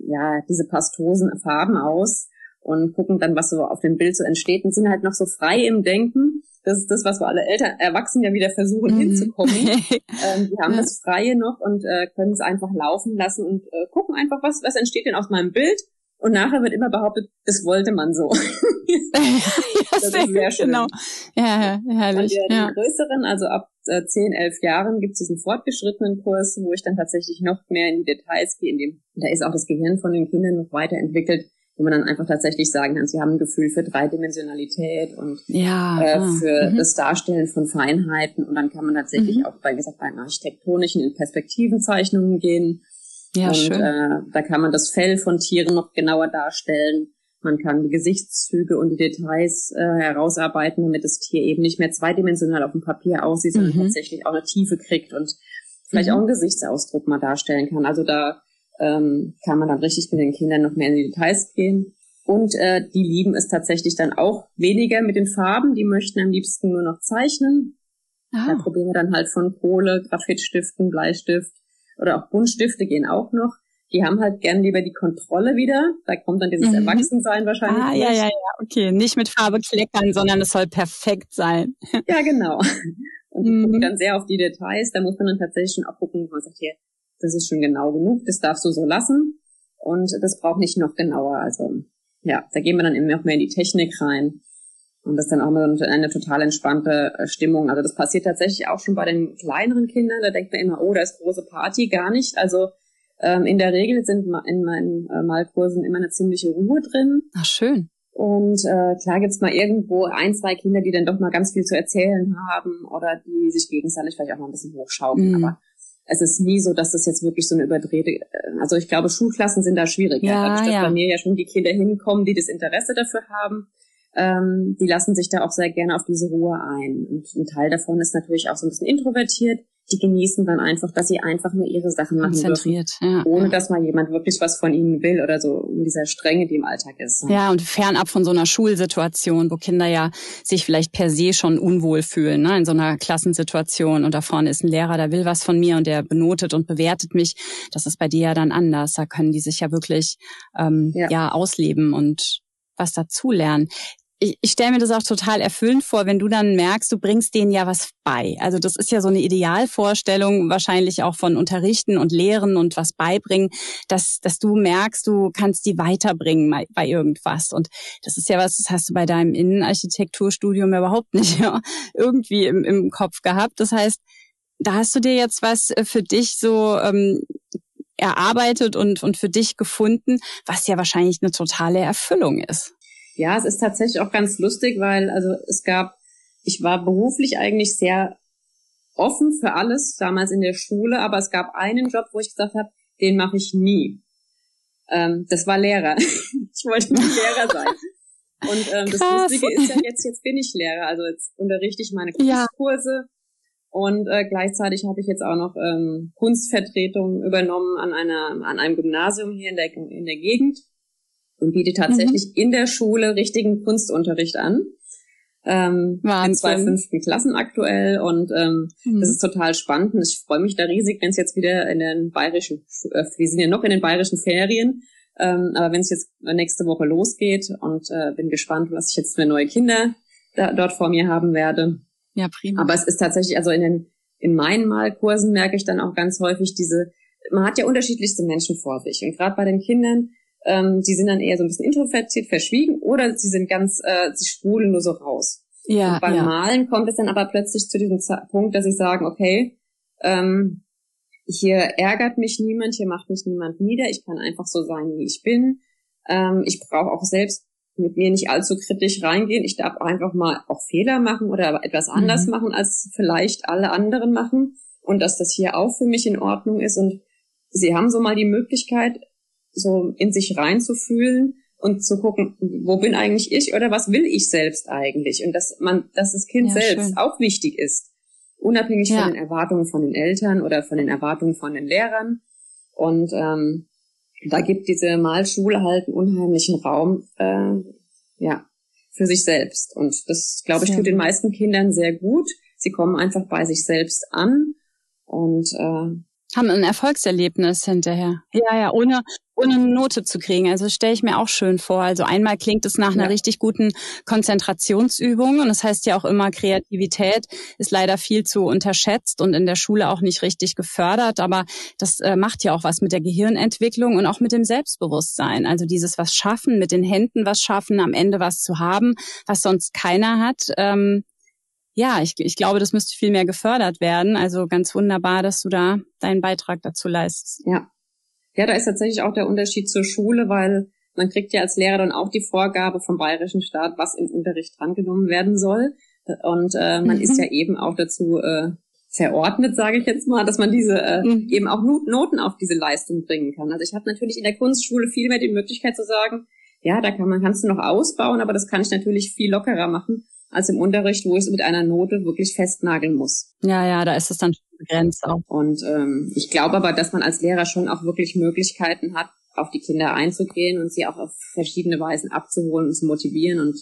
[SPEAKER 2] ja diese pastosen Farben aus und gucken dann, was so auf dem Bild so entsteht und sind halt noch so frei im Denken. Das ist das, was wir alle Eltern, Erwachsenen ja wieder versuchen mhm. hinzukommen. ähm, die haben ja. das Freie noch und äh, können es einfach laufen lassen und äh, gucken einfach, was was entsteht denn aus meinem Bild. Und nachher wird immer behauptet, das wollte man so. Das ist sehr schön. Genau. Ja, herrlich. Und ja, die größeren, also ab äh, zehn, elf Jahren gibt es diesen fortgeschrittenen Kurs, wo ich dann tatsächlich noch mehr in die Details gehe. In dem, da ist auch das Gehirn von den Kindern noch weiterentwickelt, wo man dann einfach tatsächlich sagen kann, sie haben ein Gefühl für Dreidimensionalität und ja, äh, für mhm. das Darstellen von Feinheiten. Und dann kann man tatsächlich mhm. auch, bei, wie gesagt, beim Architektonischen in Perspektivenzeichnungen gehen. Ja, und schön. Äh, da kann man das Fell von Tieren noch genauer darstellen. Man kann die Gesichtszüge und die Details äh, herausarbeiten, damit das Tier eben nicht mehr zweidimensional auf dem Papier aussieht, sondern mhm. tatsächlich auch eine Tiefe kriegt und vielleicht mhm. auch einen Gesichtsausdruck mal darstellen kann. Also da ähm, kann man dann richtig mit den Kindern noch mehr in die Details gehen. Und äh, die lieben es tatsächlich dann auch weniger mit den Farben. Die möchten am liebsten nur noch zeichnen. Ah. Da probieren wir dann halt von Kohle, Graphitstiften, Bleistift oder auch Buntstifte gehen auch noch. Die haben halt gern lieber die Kontrolle wieder. Da kommt dann dieses mhm. Erwachsensein wahrscheinlich.
[SPEAKER 1] Ah, ja, ja, ja, okay. Nicht mit Farbe kleckern, sondern es soll perfekt sein.
[SPEAKER 2] Ja, genau. Und mhm. gucken dann sehr auf die Details. Da muss man dann tatsächlich schon auch gucken, wo man sagt, hier, das ist schon genau genug, das darfst du so lassen. Und das braucht nicht noch genauer. Also, ja, da gehen wir dann eben noch mehr in die Technik rein. Und das ist dann auch mal eine total entspannte Stimmung. Also das passiert tatsächlich auch schon bei den kleineren Kindern. Da denkt man immer, oh, da ist große Party. Gar nicht. Also ähm, in der Regel sind in meinen äh, Malkursen immer eine ziemliche Ruhe drin.
[SPEAKER 1] Ach, schön.
[SPEAKER 2] Und äh, klar gibt's mal irgendwo ein, zwei Kinder, die dann doch mal ganz viel zu erzählen haben oder die sich gegenseitig vielleicht auch mal ein bisschen hochschaukeln. Mhm. Aber es ist nie so, dass das jetzt wirklich so eine überdrehte, also ich glaube, Schulklassen sind da schwieriger.
[SPEAKER 1] Ja,
[SPEAKER 2] Dadurch, dass
[SPEAKER 1] ja.
[SPEAKER 2] bei mir ja schon die Kinder hinkommen, die das Interesse dafür haben. Ähm, die lassen sich da auch sehr gerne auf diese Ruhe ein. Und ein Teil davon ist natürlich auch so ein bisschen introvertiert. Die genießen dann einfach, dass sie einfach nur ihre Sachen machen dürfen, ja, ohne ja. dass mal jemand wirklich was von ihnen will oder so in dieser Strenge, die im Alltag ist.
[SPEAKER 1] Ja, und fernab von so einer Schulsituation, wo Kinder ja sich vielleicht per se schon unwohl fühlen, ne, in so einer Klassensituation und da vorne ist ein Lehrer, der will was von mir und der benotet und bewertet mich. Das ist bei dir ja dann anders. Da können die sich ja wirklich ähm, ja. ja ausleben und was dazulernen. Ich, ich stelle mir das auch total erfüllend vor, wenn du dann merkst, du bringst denen ja was bei. Also das ist ja so eine Idealvorstellung wahrscheinlich auch von Unterrichten und Lehren und was beibringen, dass dass du merkst, du kannst die weiterbringen bei irgendwas. Und das ist ja was, das hast du bei deinem Innenarchitekturstudium überhaupt nicht ja, irgendwie im, im Kopf gehabt. Das heißt, da hast du dir jetzt was für dich so ähm, erarbeitet und und für dich gefunden, was ja wahrscheinlich eine totale Erfüllung ist.
[SPEAKER 2] Ja, es ist tatsächlich auch ganz lustig, weil also es gab, ich war beruflich eigentlich sehr offen für alles, damals in der Schule, aber es gab einen Job, wo ich gesagt habe, den mache ich nie. Ähm, das war Lehrer. Ich wollte nie Lehrer sein. Und ähm, das Lustige ist ja jetzt, jetzt bin ich Lehrer, also jetzt unterrichte ich meine Kunstkurse ja. und äh, gleichzeitig habe ich jetzt auch noch ähm, Kunstvertretung übernommen an einer an einem Gymnasium hier in der in der Gegend. Und biete tatsächlich mhm. in der Schule richtigen Kunstunterricht an. Ähm, in zwei fünften Klassen aktuell. Und ähm, mhm. das ist total spannend. Und ich freue mich da riesig, wenn es jetzt wieder in den bayerischen, äh, wir sind ja noch in den bayerischen Ferien, ähm, aber wenn es jetzt nächste Woche losgeht und äh, bin gespannt, was ich jetzt für neue Kinder da, dort vor mir haben werde.
[SPEAKER 1] Ja, prima.
[SPEAKER 2] Aber es ist tatsächlich, also in den in meinen Malkursen merke ich dann auch ganz häufig diese, man hat ja unterschiedlichste Menschen vor sich. Und gerade bei den Kindern, Ähm, die sind dann eher so ein bisschen introvertiert, verschwiegen oder sie sind ganz, äh, sie sprudeln nur so raus. Ja, und beim ja. Malen kommt es dann aber plötzlich zu diesem Z- Punkt, dass sie sagen, okay, ähm, hier ärgert mich niemand, hier macht mich niemand nieder, ich kann einfach so sein, wie ich bin. Ähm, ich brauche auch selbst mit mir nicht allzu kritisch reingehen. Ich darf einfach mal auch Fehler machen oder etwas anders mhm. machen, als vielleicht alle anderen machen. Und dass das hier auch für mich in Ordnung ist. Und sie haben so mal die Möglichkeit, so in sich reinzufühlen und zu gucken, wo bin eigentlich ich oder was will ich selbst eigentlich? Und dass man, dass das Kind ja, selbst schön. Auch wichtig ist, unabhängig ja. von den Erwartungen von den Eltern oder von den Erwartungen von den Lehrern. Und ähm, da gibt diese Malschule halt einen unheimlichen Raum, äh, ja, für sich selbst. Und das, glaube ich, tut den meisten Kindern sehr gut. Sie kommen einfach bei sich selbst an und äh,
[SPEAKER 1] Haben ein Erfolgserlebnis hinterher. Ja, ja, ohne ohne eine Note zu kriegen. Also das stelle ich mir auch schön vor. Also einmal klingt es nach einer ja. richtig guten Konzentrationsübung. Und das heißt ja auch immer, Kreativität ist leider viel zu unterschätzt und in der Schule auch nicht richtig gefördert. Aber das äh, macht ja auch was mit der Gehirnentwicklung und auch mit dem Selbstbewusstsein. Also dieses was schaffen, mit den Händen was schaffen, am Ende was zu haben, was sonst keiner hat. Ähm, Ja, ich, ich glaube, das müsste viel mehr gefördert werden. Also ganz wunderbar, dass du da deinen Beitrag dazu leistest.
[SPEAKER 2] Ja, ja, da ist tatsächlich auch der Unterschied zur Schule, weil man kriegt ja als Lehrer dann auch die Vorgabe vom bayerischen Staat, was im Unterricht drangenommen werden soll. Und äh, man mhm. ist ja eben auch dazu äh, verordnet, sage ich jetzt mal, dass man diese äh, mhm. eben auch Noten auf diese Leistung bringen kann. Also ich habe natürlich in der Kunstschule viel mehr die Möglichkeit zu sagen, ja, da kann man kannst du noch ausbauen, aber das kann ich natürlich viel lockerer machen als im Unterricht, wo ich es mit einer Note wirklich festnageln muss.
[SPEAKER 1] Ja, ja, da ist es dann begrenzt auch.
[SPEAKER 2] Und ähm, ich glaube aber, dass man als Lehrer schon auch wirklich Möglichkeiten hat, auf die Kinder einzugehen und sie auch auf verschiedene Weisen abzuholen und zu motivieren. Und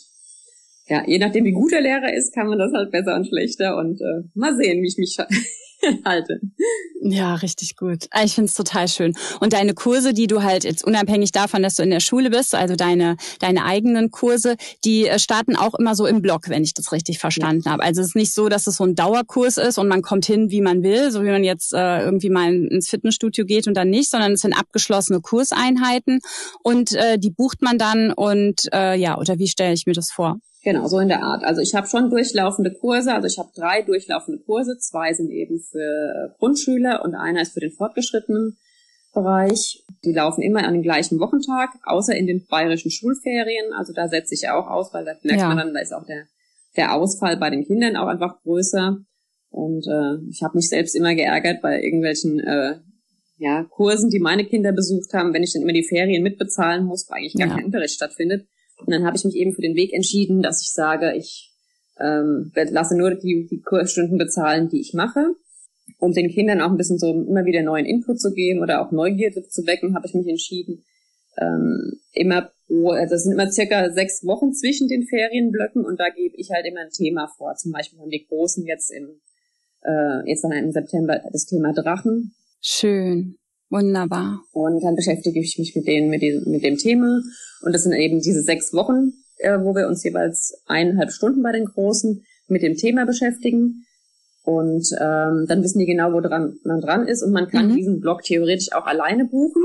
[SPEAKER 2] ja, je nachdem, wie gut der Lehrer ist, kann man das halt besser und schlechter. Und äh, mal sehen, wie ich mich halte.
[SPEAKER 1] Ja, richtig gut. Ich finde es total schön. Und deine Kurse, die du halt jetzt unabhängig davon, dass du in der Schule bist, also deine deine eigenen Kurse, die starten auch immer so im Block, wenn ich das richtig verstanden ja. habe. Also es ist nicht so, dass es so ein Dauerkurs ist und man kommt hin, wie man will, so wie man jetzt äh, irgendwie mal ins Fitnessstudio geht und dann nicht, sondern es sind abgeschlossene Kurseinheiten und äh, die bucht man dann und äh, ja, oder wie stelle ich mir das vor?
[SPEAKER 2] Genau, so in der Art. Also ich habe schon durchlaufende Kurse, also ich habe drei durchlaufende Kurse, zwei sind eben für Grundschüler und einer ist für den fortgeschrittenen Bereich. Die laufen immer an dem gleichen Wochentag, außer in den bayerischen Schulferien. Also da setze ich auch aus, weil da merkt ja. man dann, da ist auch der, der Ausfall bei den Kindern auch einfach größer. Und äh, ich habe mich selbst immer geärgert bei irgendwelchen äh, ja Kursen, die meine Kinder besucht haben, wenn ich dann immer die Ferien mitbezahlen muss, weil eigentlich gar ja. kein Unterricht stattfindet. Und dann habe ich mich eben für den Weg entschieden, dass ich sage, ich ähm, lasse nur die, die Kursstunden bezahlen, die ich mache. Um den Kindern auch ein bisschen so immer wieder neuen Input zu geben oder auch Neugierde zu wecken, habe ich mich entschieden, ähm, immer pro, also es sind immer circa sechs Wochen zwischen den Ferienblöcken und da gebe ich halt immer ein Thema vor. Zum Beispiel haben die Großen jetzt im, äh, jetzt dann im September das Thema Drachen.
[SPEAKER 1] Schön. Wunderbar.
[SPEAKER 2] Und dann beschäftige ich mich mit denen, mit dem, mit dem Thema. Und das sind eben diese sechs Wochen, äh, wo wir uns jeweils eineinhalb Stunden bei den Großen mit dem Thema beschäftigen. Und ähm, dann wissen die genau, wo dran, man dran ist. Und man kann mhm. diesen Blog theoretisch auch alleine buchen,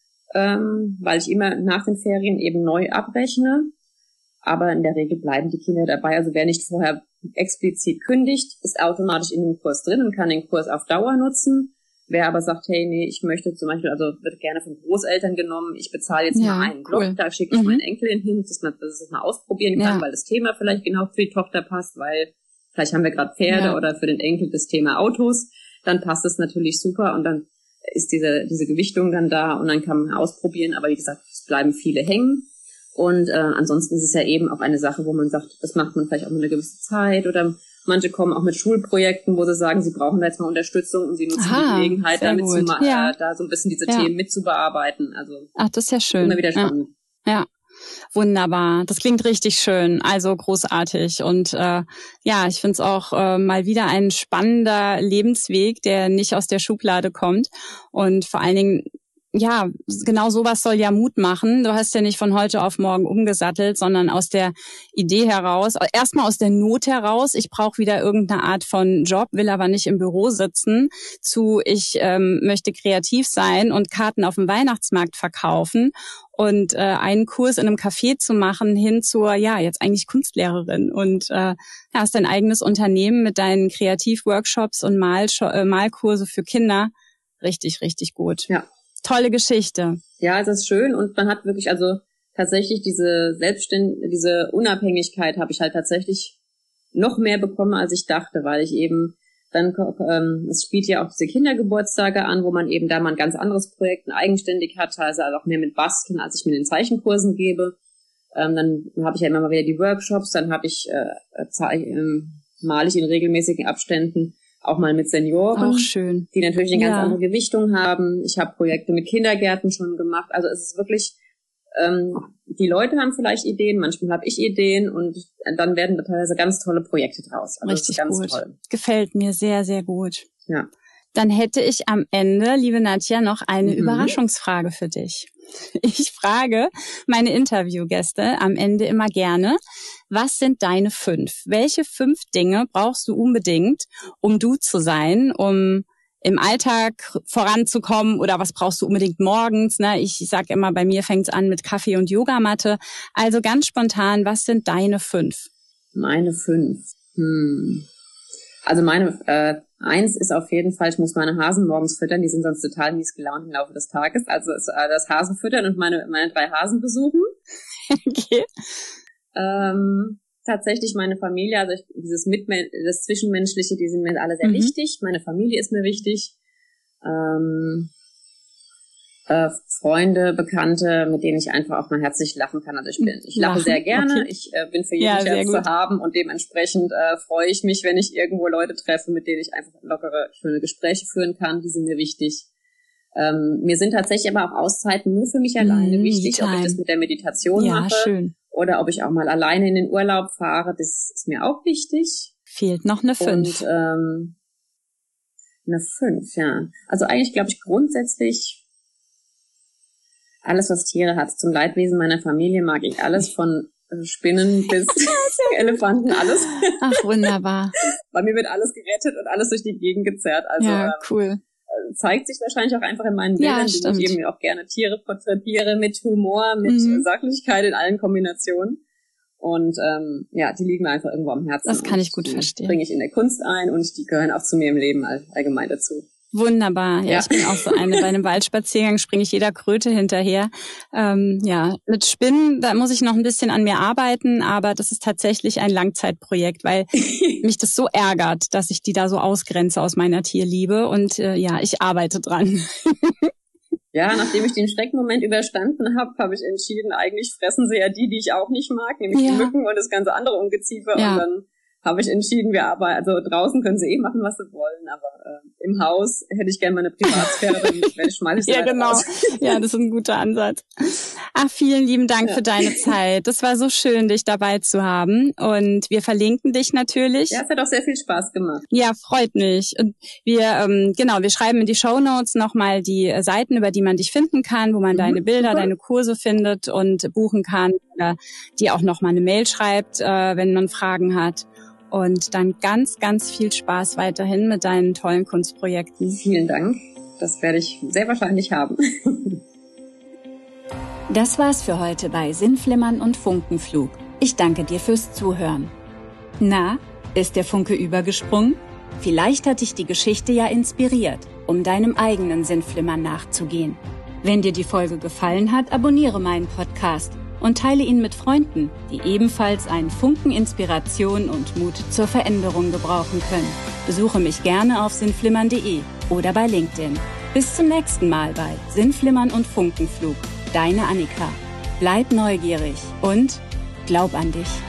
[SPEAKER 2] ähm, weil ich immer nach den Ferien eben neu abrechne. Aber in der Regel bleiben die Kinder dabei. Also wer nicht vorher explizit kündigt, ist automatisch in dem Kurs drin und kann den Kurs auf Dauer nutzen. Wer aber sagt, hey, nee, ich möchte zum Beispiel, also wird gerne von Großeltern genommen, ich bezahle jetzt ja, mal einen Blog, cool. da schicke ich mhm. meinen Enkelin hin, dass man dass es mal ausprobieren kann, ja. weil das Thema vielleicht genau für die Tochter passt, weil vielleicht haben wir gerade Pferde ja. oder für den Enkel das Thema Autos, dann passt es natürlich super und dann ist diese diese Gewichtung dann da und dann kann man ausprobieren, aber wie gesagt, es bleiben viele hängen und äh, ansonsten ist es ja eben auch eine Sache, wo man sagt, das macht man vielleicht auch nur eine gewisse Zeit oder manche kommen auch mit Schulprojekten, wo sie sagen, sie brauchen da jetzt mal Unterstützung und sie nutzen Aha, die Gelegenheit, damit zu ma- ja. äh, da so ein bisschen diese ja. Themen mitzubearbeiten. Also
[SPEAKER 1] ach, das ist ja schön.
[SPEAKER 2] Immer wieder spannend.
[SPEAKER 1] Ja. ja. Wunderbar, das klingt richtig schön, also großartig und äh, ja, ich finde es auch äh, mal wieder ein spannender Lebensweg, der nicht aus der Schublade kommt und vor allen Dingen ja, genau sowas soll ja Mut machen. Du hast ja nicht von heute auf morgen umgesattelt, sondern aus der Idee heraus, erstmal aus der Not heraus, ich brauche wieder irgendeine Art von Job, will aber nicht im Büro sitzen, zu ich ähm, möchte kreativ sein und Karten auf dem Weihnachtsmarkt verkaufen und äh, einen Kurs in einem Café zu machen hin zur, ja, jetzt eigentlich Kunstlehrerin und äh, hast dein eigenes Unternehmen mit deinen Kreativworkshops und Mal- äh, Malkurse für Kinder. Richtig, richtig gut.
[SPEAKER 2] Ja.
[SPEAKER 1] Tolle Geschichte.
[SPEAKER 2] Ja, es ist schön und man hat wirklich, also tatsächlich diese Selbstständigkeit, diese Unabhängigkeit habe ich halt tatsächlich noch mehr bekommen, als ich dachte, weil ich eben dann, ähm, es spielt ja auch diese Kindergeburtstage an, wo man eben da mal ein ganz anderes Projekt eigenständig hat, also auch mehr mit Basteln, als ich mir in den Zeichenkursen gebe. Ähm, dann habe ich ja immer mal wieder die Workshops, dann habe ich, äh, äh, male ich in regelmäßigen Abständen auch mal mit Senioren,
[SPEAKER 1] auch schön.
[SPEAKER 2] Die natürlich eine ganz
[SPEAKER 1] ja.
[SPEAKER 2] andere Gewichtung haben. Ich habe Projekte mit Kindergärten schon gemacht. Also es ist wirklich, ähm, die Leute haben vielleicht Ideen, manchmal habe ich Ideen und dann werden teilweise ganz tolle Projekte draus. Also
[SPEAKER 1] richtig
[SPEAKER 2] das ist ganz
[SPEAKER 1] gut.
[SPEAKER 2] toll.
[SPEAKER 1] Gefällt mir sehr, sehr gut.
[SPEAKER 2] Ja.
[SPEAKER 1] Dann hätte ich am Ende, liebe Nadja, noch eine
[SPEAKER 2] Mhm.
[SPEAKER 1] Überraschungsfrage für dich. Ich frage meine Interviewgäste am Ende immer gerne, was sind deine fünf? Welche fünf Dinge brauchst du unbedingt, um du zu sein, um im Alltag voranzukommen, oder was brauchst du unbedingt morgens? Ne? Ich sage immer, bei mir fängt's an mit Kaffee und Yogamatte. Also ganz spontan, was sind deine fünf?
[SPEAKER 2] Meine fünf. Hm. Also meine äh, eins ist auf jeden Fall, ich muss meine Hasen morgens füttern, die sind sonst total mies gelaunt im Laufe des Tages. Also äh, das Hasenfüttern und meine meine drei Hasen besuchen.
[SPEAKER 1] Okay.
[SPEAKER 2] Ähm, tatsächlich meine Familie, also ich, dieses Mitmen das Zwischenmenschliche, die sind mir alle sehr
[SPEAKER 1] Mhm.
[SPEAKER 2] wichtig. Meine Familie ist mir wichtig. Ähm, äh, Freunde, Bekannte, mit denen ich einfach auch mal herzlich lachen kann. Also ich bin, ich lache
[SPEAKER 1] Lachen,
[SPEAKER 2] sehr gerne.
[SPEAKER 1] okay.
[SPEAKER 2] Ich äh, bin für jeden
[SPEAKER 1] Ja, sehr
[SPEAKER 2] Scherz zu
[SPEAKER 1] gut.
[SPEAKER 2] haben und dementsprechend äh, freue ich mich, wenn ich irgendwo Leute treffe, mit denen ich einfach lockere, schöne Gespräche führen kann. Die sind mir wichtig. Ähm, mir sind tatsächlich aber auch Auszeiten nur für mich alleine
[SPEAKER 1] Mm,
[SPEAKER 2] wichtig, ob ich
[SPEAKER 1] Me-Time.
[SPEAKER 2] das mit der Meditation
[SPEAKER 1] Ja,
[SPEAKER 2] mache
[SPEAKER 1] schön.
[SPEAKER 2] oder ob ich auch mal alleine in den Urlaub fahre. Das ist mir auch wichtig.
[SPEAKER 1] Fehlt noch eine fünf.
[SPEAKER 2] Und ähm, eine fünf, ja. Also eigentlich glaube ich grundsätzlich alles, was Tiere hat. Zum Leidwesen meiner Familie mag ich alles, von äh, Spinnen bis Elefanten, alles.
[SPEAKER 1] Ach, wunderbar.
[SPEAKER 2] Bei mir wird alles gerettet und alles durch die Gegend gezerrt. Also
[SPEAKER 1] Ja,
[SPEAKER 2] ähm,
[SPEAKER 1] cool.
[SPEAKER 2] zeigt sich wahrscheinlich auch einfach in meinen
[SPEAKER 1] Ja,
[SPEAKER 2] Bildern,
[SPEAKER 1] stimmt.
[SPEAKER 2] die ich eben auch gerne Tiere porträtiere, mit Humor, mit
[SPEAKER 1] Mhm.
[SPEAKER 2] Sachlichkeit in allen Kombinationen. Und ähm, ja, die liegen mir einfach irgendwo am Herzen.
[SPEAKER 1] Das kann
[SPEAKER 2] und
[SPEAKER 1] ich gut
[SPEAKER 2] die
[SPEAKER 1] verstehen.
[SPEAKER 2] bringe ich in der Kunst ein und die gehören auch zu mir im Leben all, allgemein dazu.
[SPEAKER 1] Wunderbar. Ja,
[SPEAKER 2] Ja.
[SPEAKER 1] ich bin auch so eine. Bei einem Waldspaziergang springe ich jeder Kröte hinterher. Ähm, ja, mit Spinnen, da muss ich noch ein bisschen an mir arbeiten, aber das ist tatsächlich ein Langzeitprojekt, weil mich das so ärgert, dass ich die da so ausgrenze aus meiner Tierliebe. Und äh, ja, ich arbeite dran.
[SPEAKER 2] Ja, nachdem ich den Schreckmoment überstanden habe, habe ich entschieden, eigentlich fressen sie ja die, die ich auch nicht mag, nämlich
[SPEAKER 1] Ja.
[SPEAKER 2] die Mücken und das ganze andere Ungeziefer.
[SPEAKER 1] Ja.
[SPEAKER 2] Und dann habe ich entschieden, wir arbeiten, also draußen können sie eh machen, was sie wollen, aber äh, im Haus hätte ich gerne meine Privatsphäre, dann werde ich schmeiße ich sie
[SPEAKER 1] Ja,
[SPEAKER 2] halt
[SPEAKER 1] genau.
[SPEAKER 2] raus.
[SPEAKER 1] Ja, das ist ein guter Ansatz. Ach, vielen lieben Dank
[SPEAKER 2] Ja.
[SPEAKER 1] für deine Zeit. Das war so schön, dich dabei zu haben. Und wir verlinken dich natürlich.
[SPEAKER 2] Ja, es hat auch sehr viel Spaß gemacht.
[SPEAKER 1] Ja, freut mich. Und wir, ähm, genau, wir schreiben in die Shownotes nochmal die äh, Seiten, über die man dich finden kann, wo man
[SPEAKER 2] Mhm,
[SPEAKER 1] deine Bilder,
[SPEAKER 2] super.
[SPEAKER 1] deine Kurse findet und buchen kann, oder die auch nochmal eine Mail schreibt, äh, wenn man Fragen hat. Und dann ganz, ganz viel Spaß weiterhin mit deinen tollen Kunstprojekten.
[SPEAKER 2] Vielen Dank. Das werde ich sehr wahrscheinlich haben.
[SPEAKER 1] Das war's für heute bei Sinnflimmern und Funkenflug. Ich danke dir fürs Zuhören. Na, ist der Funke übergesprungen? Vielleicht hat dich die Geschichte ja inspiriert, um deinem eigenen Sinnflimmern nachzugehen. Wenn dir die Folge gefallen hat, abonniere meinen Podcast und teile ihn mit Freunden, die ebenfalls einen Funken Inspiration und Mut zur Veränderung gebrauchen können. Besuche mich gerne auf sinnflimmern punkt de oder bei LinkedIn. Bis zum nächsten Mal bei Sinnflimmern und Funkenflug. Deine Annika. Bleib neugierig und glaub an dich.